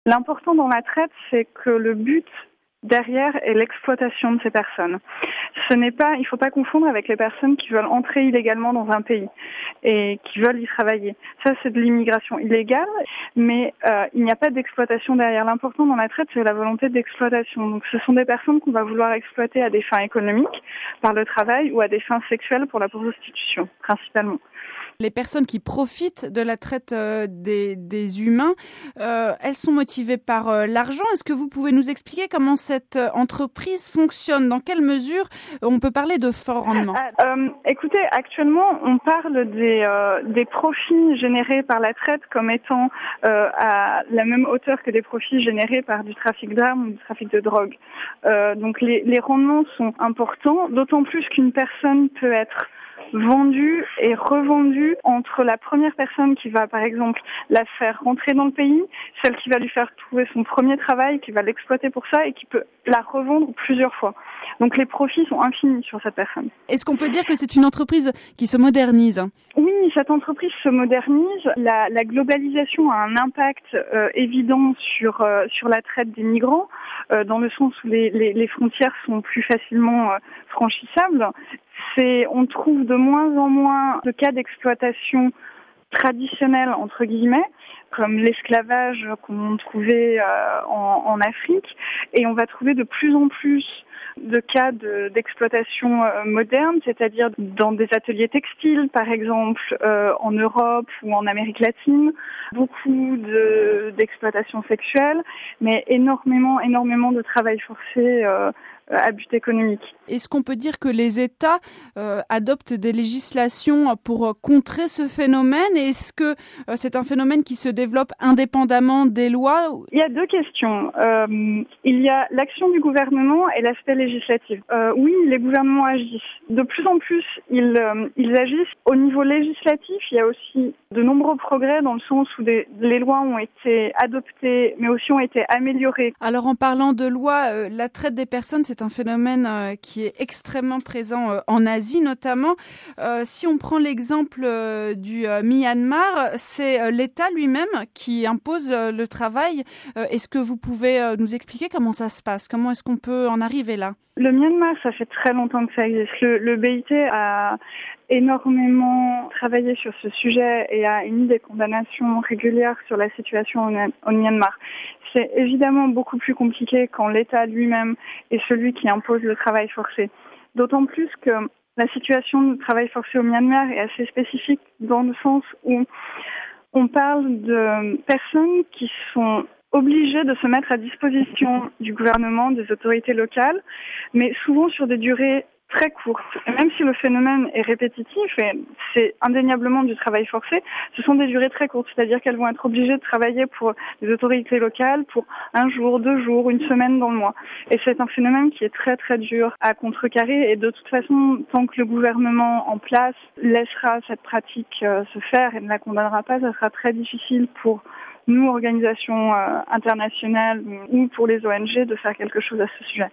L'important dans la traite, c'est que le but derrière est l'exploitation de ces personnes. Il ne faut pas confondre avec les personnes qui veulent entrer illégalement dans un pays et qui veulent y travailler. Ça, c'est de l'immigration illégale, mais il n'y a pas d'exploitation derrière. L'important dans la traite, c'est la volonté d'exploitation. Donc, ce sont des personnes qu'on va vouloir exploiter à des fins économiques, par le travail, ou à des fins sexuelles pour la prostitution, principalement. Les personnes qui profitent de la traite des humains, elles sont motivées par l'argent. Est-ce que vous pouvez nous expliquer comment cette entreprise fonctionne? Dans quelle mesure on peut parler de fort rendement? Écoutez, actuellement, on parle des profits générés par la traite comme étant à la même hauteur que des profits générés par du trafic d'armes ou du trafic de drogue. Donc les rendements sont importants, d'autant plus qu'une personne peut être vendue et revendue entre la première personne qui va, par exemple, la faire rentrer dans le pays, celle qui va lui faire trouver son premier travail, qui va l'exploiter pour ça et qui peut la revendre plusieurs fois. Donc les profits sont infinis sur cette personne. Est-ce qu'on peut dire que c'est une entreprise qui se modernise? Oui, cette entreprise se modernise. La globalisation a un impact évident sur la traite des migrants, dans le sens où les frontières sont plus facilement franchissables. On trouve de moins en moins de cas d'exploitation traditionnelle, entre guillemets, comme l'esclavage qu'on trouvait en Afrique, et on va trouver de plus en plus de cas d'exploitation moderne, c'est-à-dire dans des ateliers textiles, par exemple, en Europe ou en Amérique latine, beaucoup d'exploitation sexuelle, mais énormément de travail forcé à but économique. Est-ce qu'on peut dire que les États adoptent des législations pour contrer ce phénomène? Est-ce que c'est un phénomène qui se développe indépendamment des lois? Il y a deux questions. Il y a l'action du gouvernement et l'aspect législatif. Oui, les gouvernements agissent. De plus en plus, ils agissent. Au niveau législatif, il y a aussi de nombreux progrès dans le sens où les lois ont été adoptées, mais aussi ont été améliorées. Alors, en parlant de lois, la traite des personnes, c'est un phénomène qui est extrêmement présent en Asie notamment. Si on prend l'exemple du Myanmar, c'est l'État lui-même qui impose le travail. Est-ce que vous pouvez nous expliquer comment ça se passe? Comment est-ce qu'on peut en arriver là? Le Myanmar, ça fait très longtemps que ça existe. Le BIT a énormément travaillé sur ce sujet et a émis des condamnations régulières sur la situation au Myanmar. C'est évidemment beaucoup plus compliqué quand l'État lui-même est celui qui impose le travail forcé. D'autant plus que la situation du travail forcé au Myanmar est assez spécifique dans le sens où on parle de personnes qui sont obligés de se mettre à disposition du gouvernement, des autorités locales, mais souvent sur des durées très courtes. Et même si le phénomène est répétitif, et c'est indéniablement du travail forcé, ce sont des durées très courtes, c'est-à-dire qu'elles vont être obligées de travailler pour les autorités locales pour 1 jour, 2 jours, 1 semaine dans le mois. Et c'est un phénomène qui est très très dur à contrecarrer, et de toute façon, tant que le gouvernement en place laissera cette pratique se faire et ne la condamnera pas, ça sera très difficile pour nous, organisations internationales ou pour les ONG, de faire quelque chose à ce sujet.